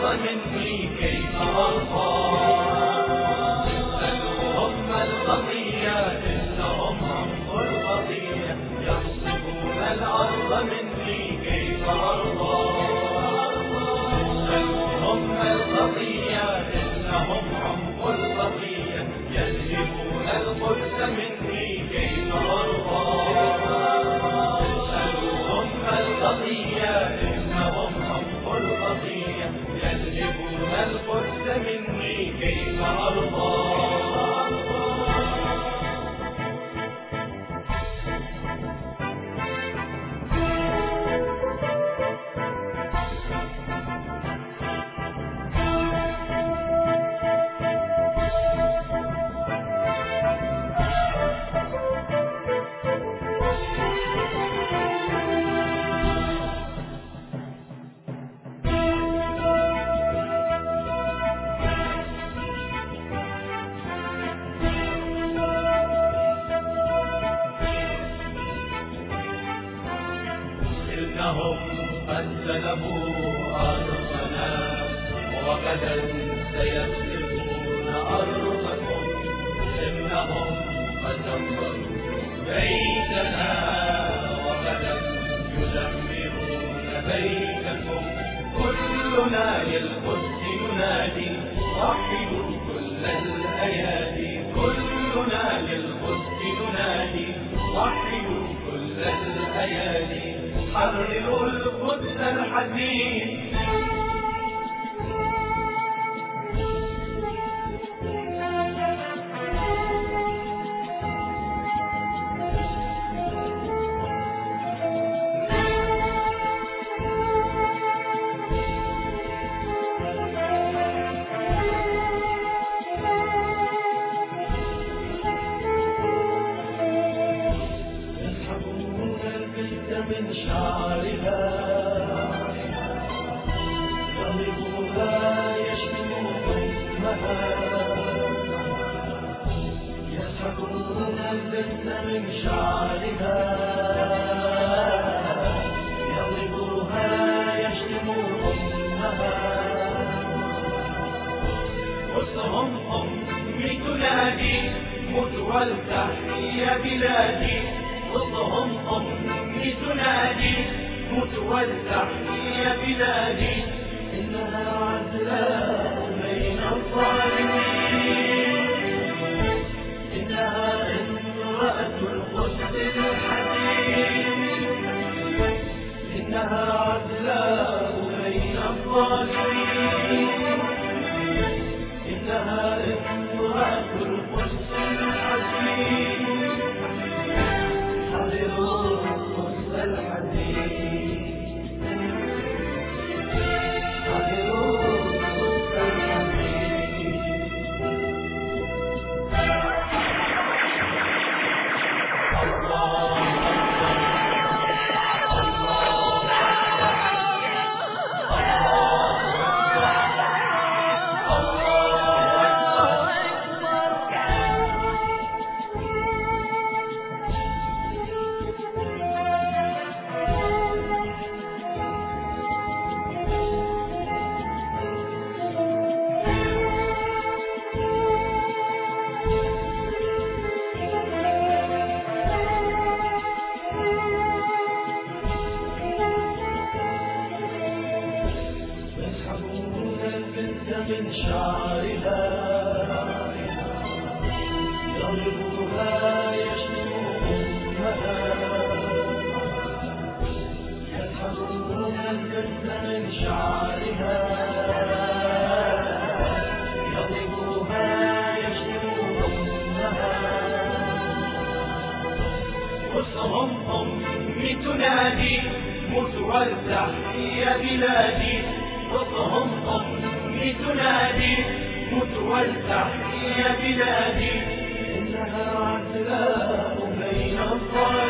مني كيف أرضى. اسألوهم ما القضية إنهم عمقوا القضية، يحسبون الأرض مني كيف أرضى. اسألوهم ما القضية إنهم عمقوا القضية، يذهبون القدس مني كيف أرضى. اسألوهم ما القضية إنهم عمقوا القضية، يذهبون القدس مني كيف أرضى. إنهم قد سلبوا أرضنا، وغدا سيسلبون أرضكم. إنهم قد دمروا بيتنا، وغدا يدمرون بيتكم. كلنا للقدس ينادي، وحدوا كل الأيادي. كلنا للقدس ينادي، وحدوا كل الأيادي. حرروا القدس الحديد. من شعرها يضربها يشتم أمها، يسحبون البنت من شعرها يضربها يشتم أمها. وسطهم أمي تنادي، مت والتحيا يا بلادي. وسطهم أمي تنادي، مت والتحيا يا بلادي. إنها عدلاء بين الظالمين، إنها امرأة القدس الحكيم. إنها عدلاء بين الظالمين، إنها امرأة القدس الحكيم. حرروا القدس الحديد، حرروا القدس الحديد. الله من شعرها يضربها يشتم أمها، يسحبون البنت من شعرها يضربها يشتم أمها. وسطهم أمي تنادي، مت والتحيا يا بلادي. وسطهم أمي تنادي، مت والتحيا يا بلادي. إنها عدلاء بين الظالمين،